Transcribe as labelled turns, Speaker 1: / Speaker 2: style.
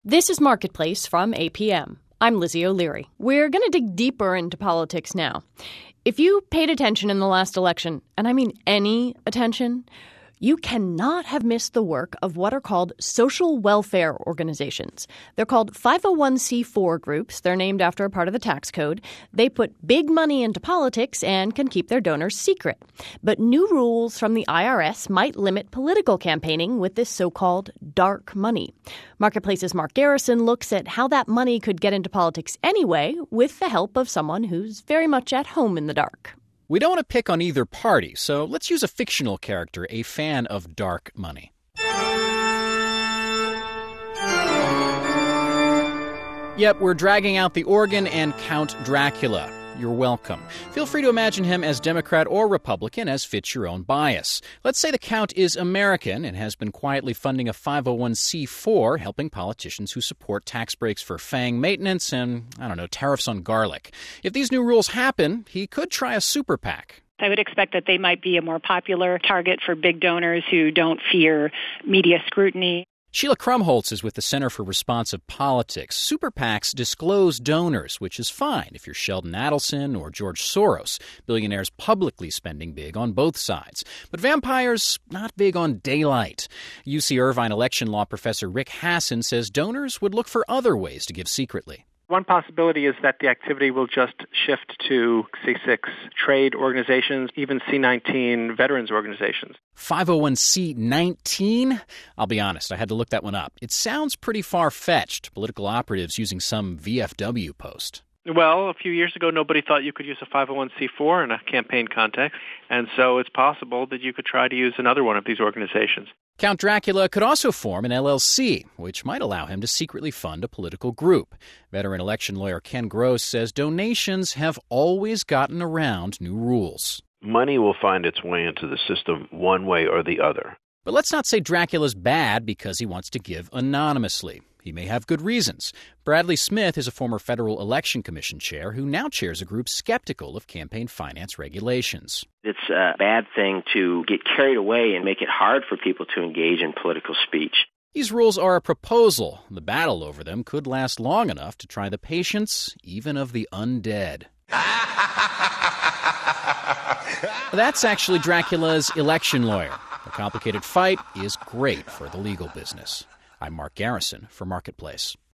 Speaker 1: This is Marketplace from APM. I'm Lizzie O'Leary. We're going to dig deeper into politics now. If you paid attention in the last election, and I mean any attention, you cannot have missed the work of what are called social welfare organizations. They're called 501c4 groups. They're named after a part of the tax code. They put big money into politics and can keep their donors secret. But new rules from the IRS might limit political campaigning with this so-called dark money. Marketplace's Mark Garrison looks at how that money could get into politics anyway with the help of someone who's very much at home in the dark.
Speaker 2: We don't want to pick on either party, so let's use a fictional character, a fan of dark money. Yep, we're dragging out the organ and Count Dracula. You're welcome. Feel free to imagine him as Democrat or Republican, as fits your own bias. Let's say the Count is American and has been quietly funding a 501c4, helping politicians who support tax breaks for FANG maintenance and, tariffs on garlic. If these new rules happen, he could try a super PAC.
Speaker 3: I would expect that they might be a more popular target for big donors who don't fear media scrutiny.
Speaker 2: Sheila Krumholtz is with the Center for Responsive Politics. Super PACs disclose donors, which is fine if you're Sheldon Adelson or George Soros, billionaires publicly spending big on both sides. But vampires, not big on daylight. UC Irvine election law professor Rick Hasson says donors would look for other ways to give secretly.
Speaker 4: One possibility is that the activity will just shift to C6 trade organizations, even C19 veterans organizations.
Speaker 2: 501c19? I'll be honest, I had to look that one up. It sounds pretty far-fetched, political operatives using some VFW post.
Speaker 4: Well, a few years ago, nobody thought you could use a 501c4 in a campaign context, and so it's possible that you could try to use another one of these organizations.
Speaker 2: Count Dracula could also form an LLC, which might allow him to secretly fund a political group. Veteran election lawyer Ken Gross says donations have always gotten around new rules.
Speaker 5: Money will find its way into the system one way or the other.
Speaker 2: But let's not say Dracula's bad because he wants to give anonymously. He may have good reasons. Bradley Smith is a former Federal Election Commission chair who now chairs a group skeptical of campaign finance regulations.
Speaker 6: It's a bad thing to get carried away and make it hard for people to engage in political speech.
Speaker 2: These rules are a proposal. The battle over them could last long enough to try the patience even of the undead. That's actually Dracula's election lawyer. A complicated fight is great for the legal business. I'm Mark Garrison for Marketplace.